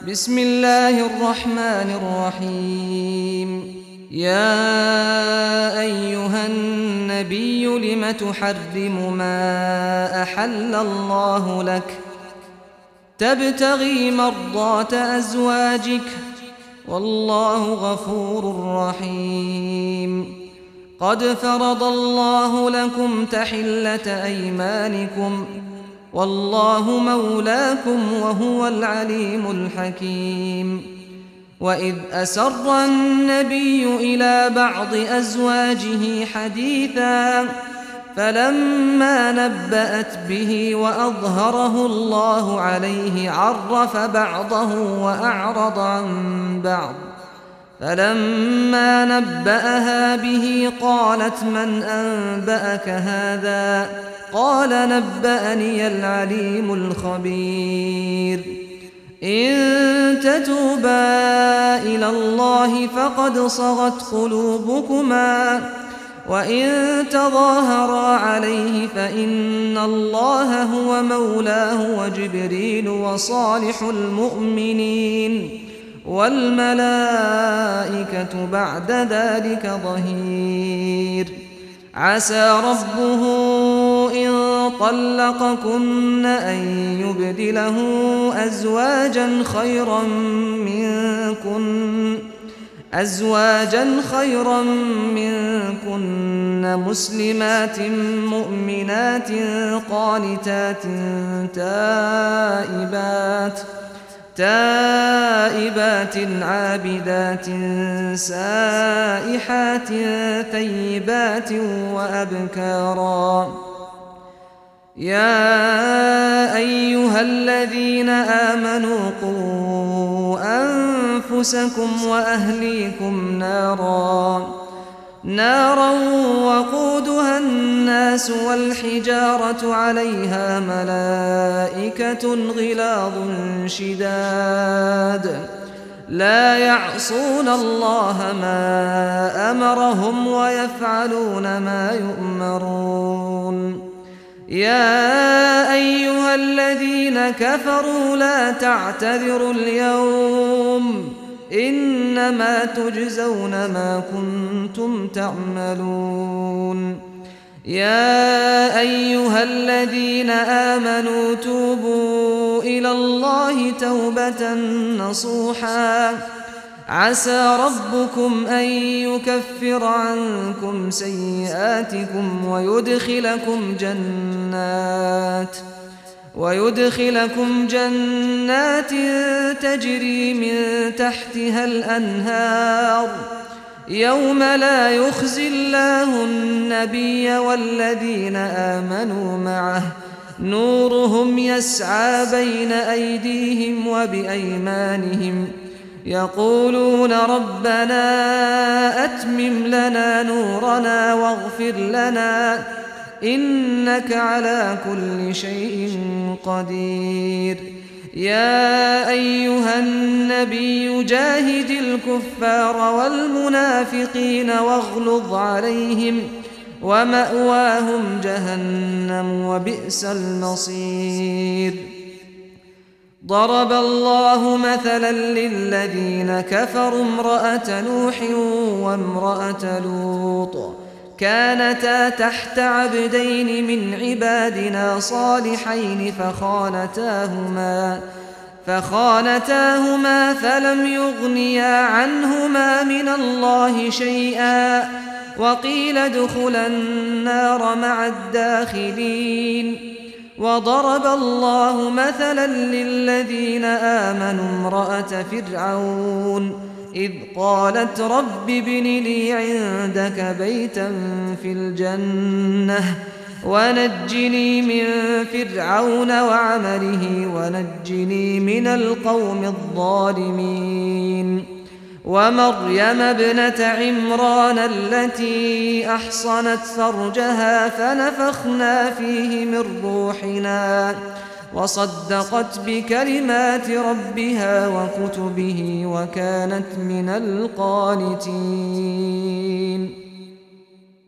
بسم الله الرحمن الرحيم. يا أيها النبي لم تحرم ما أحل الله لك تبتغي مرضات أزواجك والله غفور رحيم. قد فرض الله لكم تحلة أيمانكم والله مولاكم وهو العليم الحكيم. وإذ أسر النبي إلى بعض أزواجه حديثا فلما نبأت به وأظهره الله عليه عرف بعضه وأعرض عن بعض. فلما نبأها به قالت من أنبأك هذا؟ قال نبأني العليم الخبير. إن تتوبا إلى الله فقد صغت قلوبكما وإن تظاهرا عليه فإن الله هو مولاه وجبريل وصالح المؤمنين والملائكة بعد ذلك ظهير. عسى ربه إن طلقكن أن يبدله أزواجا خيرا منكن مسلمات مؤمنات قانتات تائبات عابدات سائحات ثيبات وأبكارا. يا أيها الذين آمنوا قوا أنفسكم وأهليكم نارا وقودها الناس والحجارة عليها ملائكة غلاظ شداد لا يعصون الله ما أمرهم ويفعلون ما يؤمرون. يا أيها الذين كفروا لا تعتذروا اليوم إنما تجزون ما كنتم تعملون. يا أيها الذين آمنوا توبوا إلى الله توبة نصوحا عسى ربكم أن يكفر عنكم سيئاتكم ويدخلكم جنات تجري من تحتها الأنهار يوم لا يخزي الله النبي والذين آمنوا معه نورهم يسعى بين أيديهم وبأيمانهم يقولون ربنا أتمم لنا نورنا واغفر لنا إنك على كل شيء قدير. يا أيها النبي جاهد الكفار والمنافقين واغلظ عليهم ومأواهم جهنم وبئس المصير. ضرب الله مثلا للذين كفروا امرأة نوح وامرأة لوط كانتا تحت عبدين من عبادنا صالحين فخانتاهما فلم يغنيا عنهما من الله شيئا وقيل ادخلا النار مع الداخلين. وضرب الله مثلا للذين آمنوا امرأة فرعون إذ قالت رب ابن لي عندك بيتا في الجنة ونجني من فرعون وعمله ونجني من القوم الظالمين. ومريم ابنة عمران التي أحصنت فرجها فنفخنا فيه من روحنا وصدقت بكلمات ربها وكتبه وكانت من القانتين.